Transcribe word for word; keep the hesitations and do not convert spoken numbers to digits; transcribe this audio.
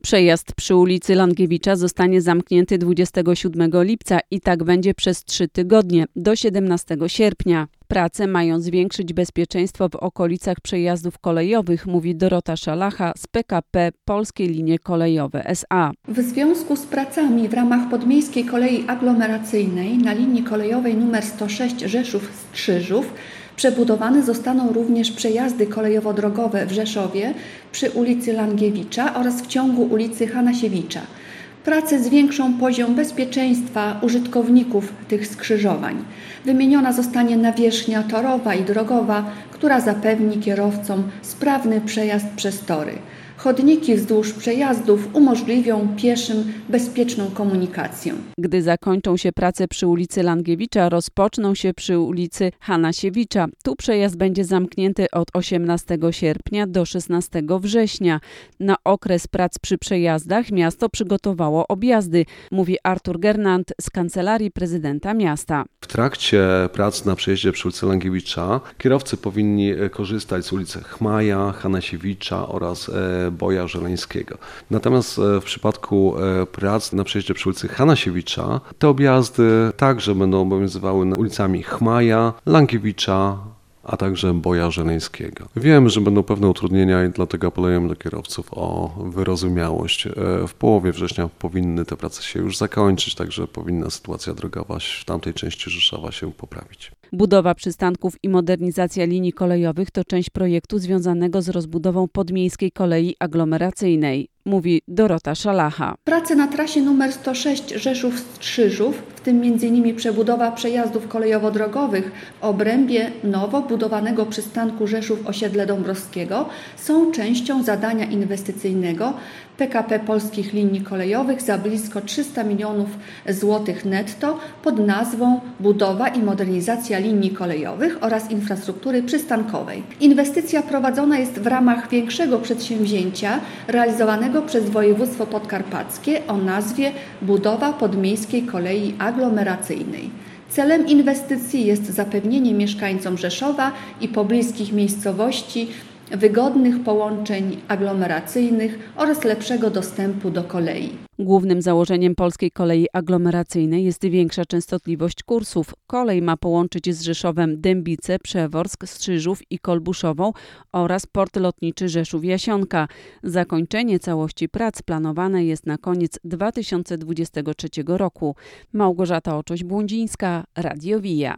Przejazd przy ulicy Langiewicza zostanie zamknięty dwudziestego siódmego lipca i tak będzie przez trzy tygodnie, do siedemnastego sierpnia. Prace mają zwiększyć bezpieczeństwo w okolicach przejazdów kolejowych, mówi Dorota Szalacha z P K P Polskie Linie Kolejowe S A. W związku z pracami w ramach podmiejskiej kolei aglomeracyjnej na linii kolejowej nr sto sześć Rzeszów-Strzyżów przebudowane zostaną również przejazdy kolejowo-drogowe w Rzeszowie przy ulicy Langiewicza oraz w ciągu ulicy Hanasiewicza. Prace zwiększą poziom bezpieczeństwa użytkowników tych skrzyżowań. Wymieniona zostanie nawierzchnia torowa i drogowa, która zapewni kierowcom sprawny przejazd przez tory. Chodniki wzdłuż przejazdów umożliwią pieszym bezpieczną komunikację. Gdy zakończą się prace przy ulicy Langiewicza, rozpoczną się przy ulicy Hanasiewicza. Tu przejazd będzie zamknięty od osiemnastego sierpnia do szesnastego września. Na okres prac przy przejazdach miasto przygotowało objazdy, mówi Artur Gernand z Kancelarii Prezydenta Miasta. W trakcie prac na przejeździe przy ulicy Langiewicza kierowcy powinni korzystać z ulicy Chmaja, Hanasiewicza oraz Boja Żeleńskiego. Natomiast w przypadku prac na przejeździe przy ulicy Hanasiewicza te objazdy także będą obowiązywały ulicami Chmaja, Langiewicza, a także Boja Żeleńskiego. Wiem, że będą pewne utrudnienia i dlatego apelujemy do kierowców o wyrozumiałość. W połowie września powinny te prace się już zakończyć, także powinna sytuacja drogowa w tamtej części Rzeszowa się poprawić. Budowa przystanków i modernizacja linii kolejowych to część projektu związanego z rozbudową podmiejskiej kolei aglomeracyjnej, mówi Dorota Szalacha. Prace na trasie nr sto sześć Rzeszów-Strzyżów, w tym między innymi przebudowa przejazdów kolejowo-drogowych w obrębie nowo budowanego przystanku Rzeszów-Osiedle Dąbrowskiego, są częścią zadania inwestycyjnego P K P Polskich Linii Kolejowych za blisko trzysta milionów złotych netto pod nazwą Budowa i modernizacja linii kolejowych oraz infrastruktury przystankowej. Inwestycja prowadzona jest w ramach większego przedsięwzięcia realizowanego przez województwo podkarpackie o nazwie Budowa podmiejskiej kolei aglomeracyjnej. Celem inwestycji jest zapewnienie mieszkańcom Rzeszowa i pobliskich miejscowości wygodnych połączeń aglomeracyjnych oraz lepszego dostępu do kolei. Głównym założeniem polskiej kolei aglomeracyjnej jest większa częstotliwość kursów. Kolej ma połączyć z Rzeszowem Dębice, Przeworsk, Strzyżów i Kolbuszową oraz port lotniczy Rzeszów-Jasionka. Zakończenie całości prac planowane jest na koniec dwa tysiące dwudziestego trzeciego roku. Małgorzata Oczoś-Błądzińska, Radio Via.